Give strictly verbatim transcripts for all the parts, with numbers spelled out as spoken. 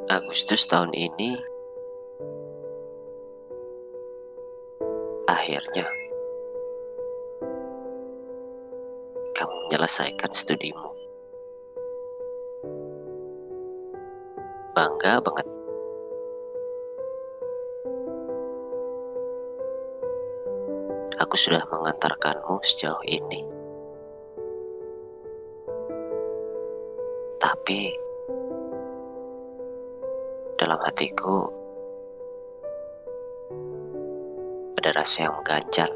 Agustus tahun ini, akhirnya kamu menyelesaikan studimu. Bangga banget. Aku sudah mengantarkanmu sejauh ini. Tapi dalam hatiku ada rasa yang mengganjal.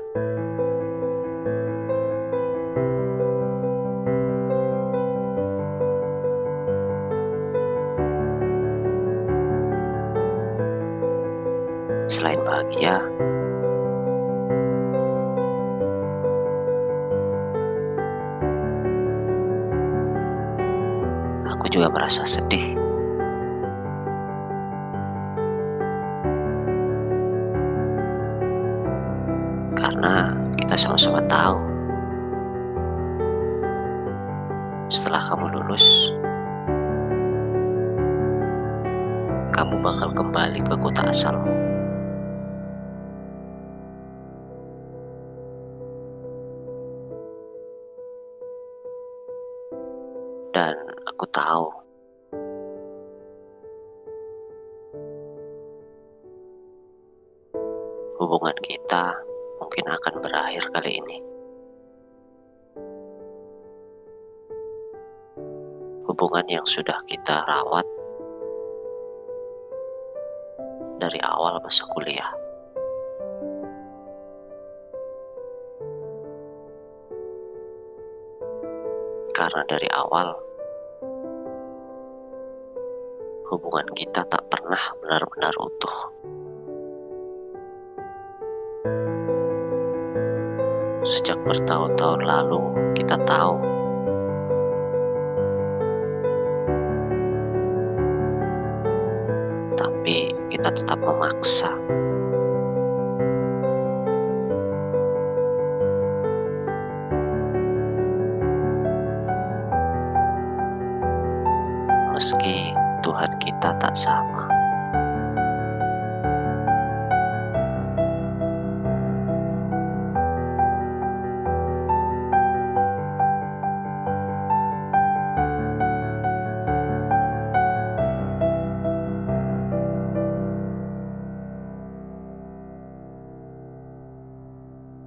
Selain bahagia, aku juga merasa sedih. Karena kita sama-sama tahu, setelah kamu lulus, kamu bakal kembali ke kota asalmu. Dan aku tahu hubungan kita mungkin akan berakhir kali ini. Hubungan yang sudah kita rawat dari awal masa kuliah. Karena dari awal hubungan kita tak pernah benar-benar utuh. Sejak bertahun-tahun lalu kita tahu tapi kita tetap memaksa. Meski Tuhan kita tak sama.